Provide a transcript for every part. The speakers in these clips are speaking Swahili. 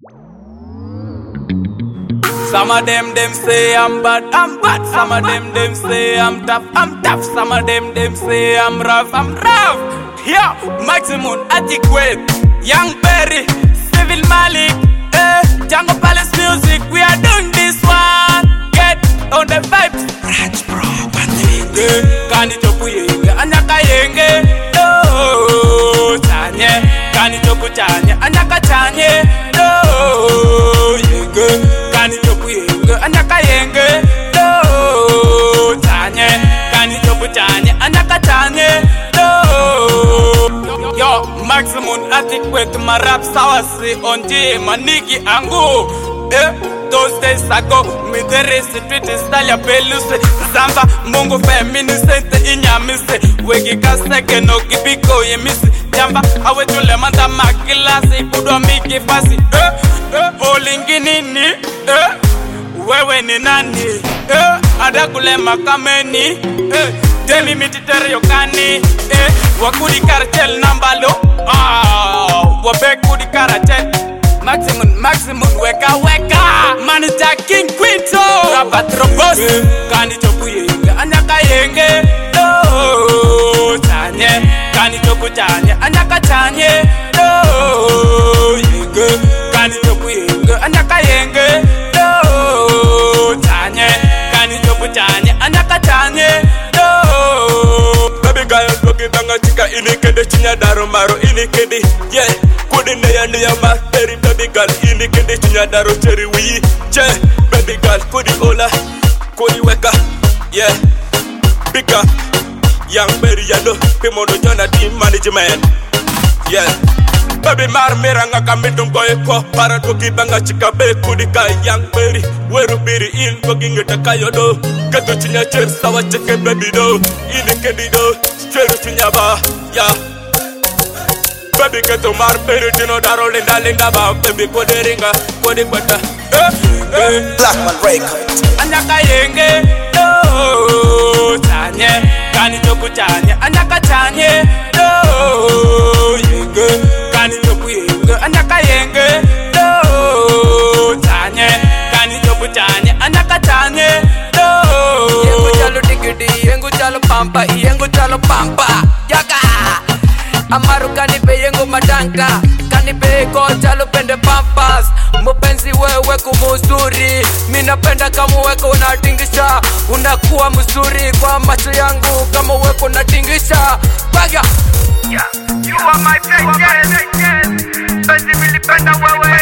Some of them say I'm bad. Some of them say I'm tough. Some of them say I'm rough. Yeah, Maximum Adequate, Young Berry, Civil Malik, Jungle Palace Music. We are doing this one. Get on the vibes. Raj Bro, Bandit. Kani chopu yenge, anyaka yenge. No, chanye. Kani chopu chanye, anyaka chanye. No, yenge. Kani chopu yenge, anyaka yenge. No, chanye. Kani chopu chanye, anyaka chanye. No. Yo, Maximum Adequate, my rap sawasi on J, maniki angu. Those days ago, me the rest tweet is Talia Peluse, Zamba, Mungo Feminisent, Inyamise, Wegi Kaseke, no Gibiko, Yemis, Jamba, I went to Lemanda Makilasi, Pudo Miki Fasi, Olinginini, Wewe Nani, Adakule Makameni, Demi Mititerio Kani, Wakudi Cartel Nambalo, Wabekudi Karatel. Maximum, weka Manager King Quinto Rapatrobos Kani chopu yenge, anyaka yenge. No, chanye. Kani chopu chanye, anyaka chanye. No, yenge. Kani chopu yenge, anyaka yenge. No, chanye. Kani chopu chanye, anyaka chanye. No. Baby girl, loki banga chika inikende chinya daro maro inikende. Yeah. Kudi neya materi baby girl ini kendi chinya daro cherry wi che baby girl kudi ola kudi weka yeah bika Young Berry yado pimono jona team management yeah baby mar meranga kamidum koy ko para toki banga chika be kudi ka Young Berry weru biri in koginga takayodo kato chinya cher sawa cheke baby do ini kendi do cherry chinya ba yeah. Baby get to mar peritino daro linda ba baby kode ringa kode kwata Blackman Records. Anyaka yenge no chanye kani chopu chanye anyaka chanye no yenge kani chopu yenge anyaka yenge no chanye kani chopu chanye anyaka chanye no yengu chalo digidi yengu chalo pampa yaka Amaru kanipe yengo madanka Kanipe ko chalo pende pampas Mupenzi wewe kumuzuri Minapenda kama weko unatingisha Unakuwa mzuri kwa macho yangu Kama weko unatingisha Bagya yeah. You are my favorite Penzi milipenda wewe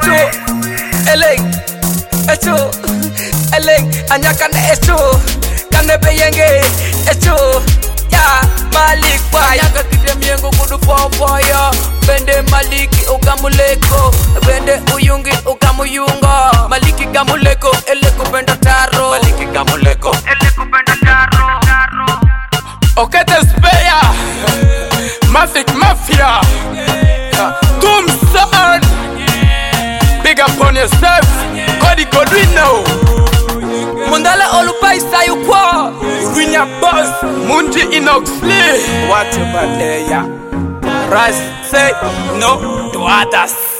Echo Eleng Anyaka na echo Kanepe yenge Echo ya Malik boy Anyaka kite miengo kudu pompoyo Bende Maliki ukamuleko Bende uyungi ukamuyungo Maliki kamuleko eleko benda taro Maliki kamuleko eleko benda taro Okete speya Mafik Mafia Tombstone Big up on yourself Cody Godwino Mundala olupaisa yukwa Winya boss Mundi Inoxley What about there ya Rise say no to others